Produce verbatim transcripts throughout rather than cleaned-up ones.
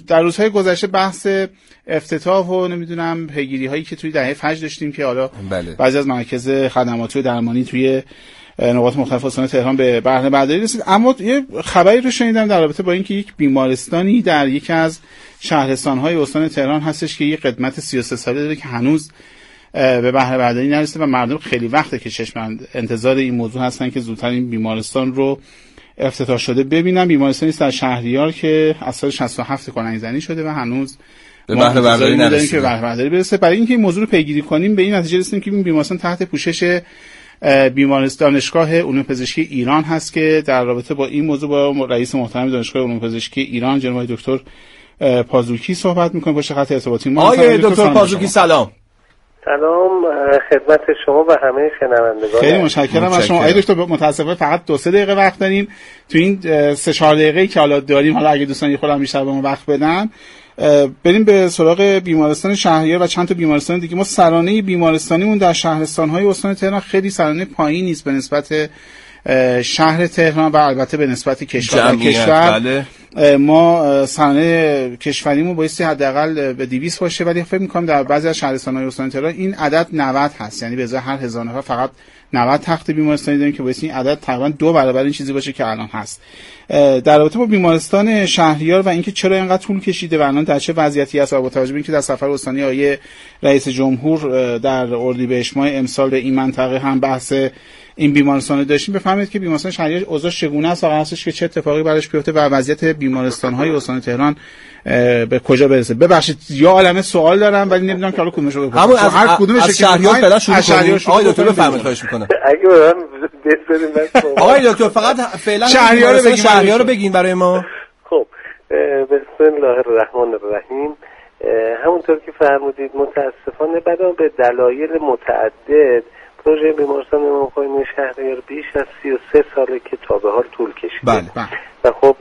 در روزهای گذشته بحث افتتاح و نمیدونم پیگیری هایی که توی دهه فجر داشتیم که حالا بله. بعضی از مراکز خدماتی و درمانی توی نقاط مختلف استان تهران به بهره برداری رسید. اما یه خبری رو شنیدم در رابطه با اینکه یک بیمارستانی در یکی از شهرستان‌های استان تهران هستش که یه خدمت سی و سه ساله داره که هنوز به بهره برداری نرسیده و مردم خیلی وقته که چشم انتظار این موضوع هستن که زودتر این بیمارستان رو افتتاح شده ببینم. بیمارستانی است در شهریار که از سال شصت و هفت کلنگ‌زنی شده و هنوز به بهره برداری نرسیده که بهره برداری برسه. برای اینکه این موضوع رو پیگیری کنیم به این نتیجه رسیدیم که این بیمارستان تحت پوشش بیمارستان دانشگاه علوم پزشکی ایران هست که در رابطه با این موضوع با رئیس محترم دانشگاه علوم پزشکی ایران جناب دکتر پازوکی صحبت می‌کنیم. پشت خط ارتباطی ما آقای دکتر پازوکی سلام. سلام خدمت شما و همه شنوندگان. خیلی متشکرم از شما. آقای دکتر متاسفانه فقط دو سه دقیقه وقت داریم. تو این سه چهار دقیقه‌ای که حالا داریم، حالا اگه دوستان یه خورده بیشتر به ما وقت بدن، بریم به سراغ بیمارستان شهریار و چند تا بیمارستان دیگه. ما سرانه بیمارستانیمون در شهرستان‌های استان تهران خیلی سرانه پایینی است به نسبت شهر تهران و البته به نسبت کشور و کشور. بله. ما سرانه کشوریمون بایستی حداقل به دویست باشه، ولی فکر می‌کنم در بعضی از شهرستان‌های استان تهران این عدد نود هست، یعنی به ازای هر هزار نفر فقط نود تخت بیمارستانی داریم که بایستی این عدد تقریبا دو برابر این چیزی باشه که الان هست. در رابطه با بیمارستان شهریار و اینکه چرا اینقدر طول کشیده و الان در چه وضعیتی هست و با توجه به اینکه در سفر استانی آقای رئیس جمهور در اردیبهشت ماه امسال به این منطقه هم بحث این بیمارستان داشتیم، بفهمید که بیمارستان شهریار اوضاع چگونه است و قرار هستش که چه اتفاقی براش بیفته و وضعیت بیمارستان‌های استان تهران به کجا برسه. ببخشید یا عالمه سوال دارم ولی نمیدونم که حالا کدومش رو بپرسم. همون از هر کدومش از شهریار فعلا شروع کنیم. آقای دکتر بفرمایید، خواهش می‌کنم. اگه من بذارید من آقای دکتر فقط فعلا شهریار رو بگین شهریار رو بگین برای ما. خب بسم الله الرحمن الرحیم. همونطور که فرمودید متاسفانه بعدا به دلایل متعدد پروژه بیمارستان امام خمینی شهریار بیش از سی و سه ساله که تا به حال طول کشیده. بله. و خب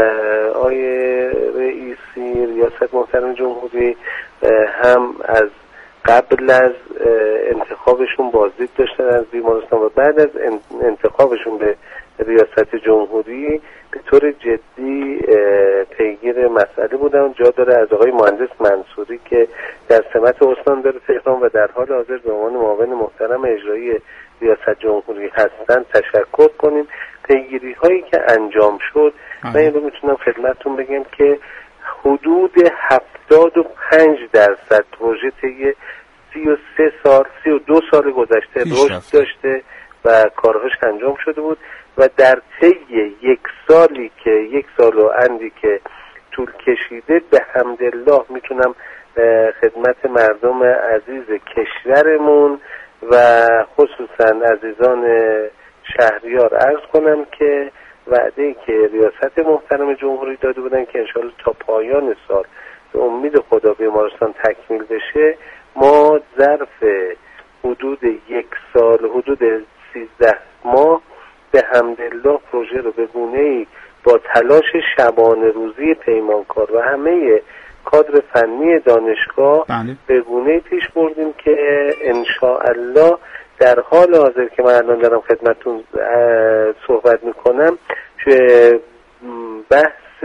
آقای رئیسی ریاست محترم جمهوری هم از قبل از انتخابشون بازدید داشتن از بیمارستان و بعد از انتخابشون به ریاست جمهوری به طور جدی پیگیر مسئله بودن. جا داره از آقای مهندس منصوری که در سمت استاندار تهران و در حال حاضر به عنوان معاون محترم اجرایی ریاست جمهوری هستند تشکر کنیم. پیگیری هایی که انجام شد من این رو میتونم خدمتتون بگم که حدود هفتاد و پنج درصد پروژه طی سی و سه سال سی و دو سال گذشته رشد داشته و کارهاش انجام شده بود و در طی یک سالی که یک سال و اندی که طول کشیده به حمدالله میتونم خدمت مردم عزیز کشورمون و خصوصا عزیزان شهریار عرض کنم که وعده‌ای که ریاست محترم جمهوری داده بودن که انشاءالله تا پایان سال به امید خدا بیمارستان تکمیل بشه، ما ظرف حدود یک سال حدود سیزده ماه به حمدالله پروژه رو به گونه‌ای با تلاش شبانه روزی پیمانکار و همه کادر فنی دانشگاه به گونه‌ای پیش بردیم که انشاءالله در حال حاضر که من الان دارم خدمتتون صحبت میکنم که بحث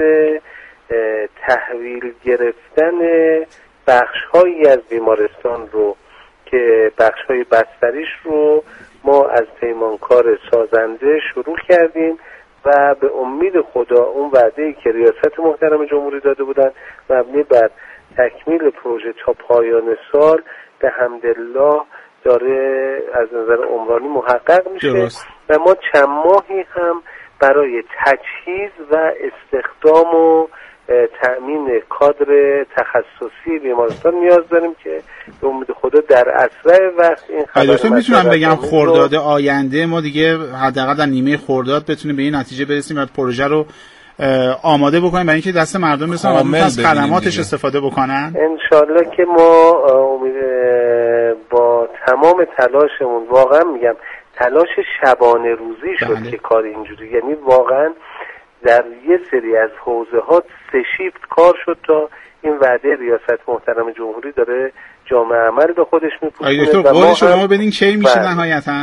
تحویل گرفتن بخش‌هایی از بیمارستان رو که بخش‌های بستریش رو ما از پیمانکار سازنده شروع کردیم و به امید خدا اون وعده‌ای که ریاست محترم جمهوری داده بودن مبنی بر تکمیل پروژه تا پایان سال به حمدالله داره از نظر عمرانی محقق میشه درست. و ما چند ماهی هم برای تجهیز و استخدام و تأمین کادر تخصصی بیمارستان نیاز داریم که به امید خدا در اسرع وقت این خبر میتونم بگم خرداد آینده ما دیگه حداقل در نیمه خرداد بتونیم به این نتیجه برسیم و پروژه رو آماده بکنیم برای اینکه دست مردم بتونن از خدماتش استفاده بکنن. انشالله که ما امید با تمام تلاشمون، واقعا میگم تلاش شبانه روزی شد بله. که کار اینجوری، یعنی واقعا در یه سری از حوزه ها سه شیفت کار شد تا این وعده ریاست محترم جمهوری داره جامعه عمل به خودش میپوشونه. و ما شما بدین کی میشه نهایتا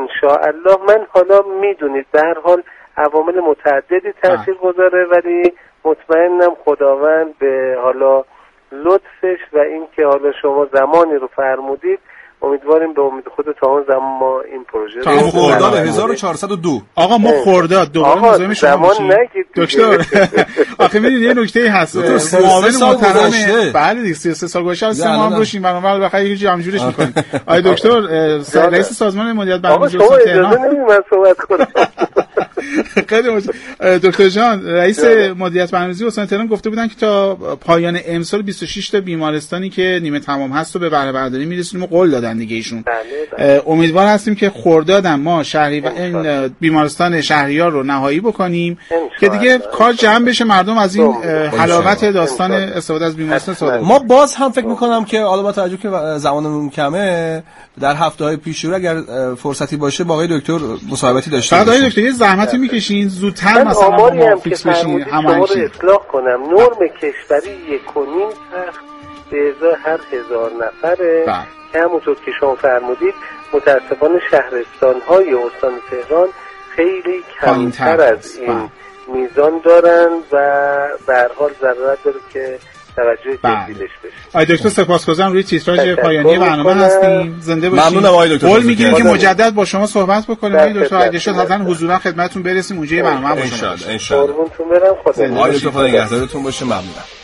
انشاءالله. من حالا میدونید به هر حال عوامل متعددی تاثیر گذاره ولی مطمئنم خداوند به حالا لطفش و اینکه حالا شما زمانی رو فرمودید، امیدواریم به امید خود تا اون زمان ما این پروژه تا خرداد هزار و چهارصد و دو. آقا ما خرداد دوباره مزاحم شما میشیم دکتر. آخه میدونید یه نکته هست، معاون محترم بله دیگه سی و سه سال گذشته سه ماه هم روشیم، برنامه بخیر یه جوری همجورش می‌کنیم. آقای دکتر رئیس سازمان مدیریت برنامه‌ریزی استان تهران، اجازه نمیدید من صحبت کنم؟ خیلی متشکرم. دکتر جان، رئیس مدیریت برنامه‌ریزی استان تهران گفته بودن که تا پایان امسال بیست و شش تا بیمارستانی که نیمه تمام هست رو به بهره برداری میرسونیم و قول دادن دیگه ایشون. امیدوار هستیم که خرداد ما شهری و این بیمارستان شهریار رو نهایی بکنیم که دیگه کار جمع بشه، مردم از این حلاوت داستان استفاده از بیمارستان استفاده. ما باز هم فکر می‌کنم که حالا با توجه که زمانمون کمه، در هفته‌های پیش رو اگر فرصتی باشه با آقای دکتر مصاحبتی داشته باشیم. آقای دکتر یه زحمتی می‌کشین زودتر مثلا ما فیکس بشین همون رو اصلاح کنم. نرم کشوری یک و نیم تخت به ازای هر هزار نفره که همونطور که شما فرمودید متاسفانه شهرستان‌های استان تهران خیلی کمتر از این میزان دارن و به هر حال ضرورت داره که توجه جدی بشه. آقای دکتر سپاسگزارم، روی تیتراژ پایانی برنامه هستیم. زنده باشید. ممنونم آقای دکتر. قول میگیریم که مجدد با شما صحبت بکنیم آقای دکتر، اگه شد حتما حضورا خدمتتون برسیم اونجا برنامه باشه. ان شاء الله ان شاء الله. قربونتون برم. خدا آقای دکتر نگهدارتون باشه. ممنونم.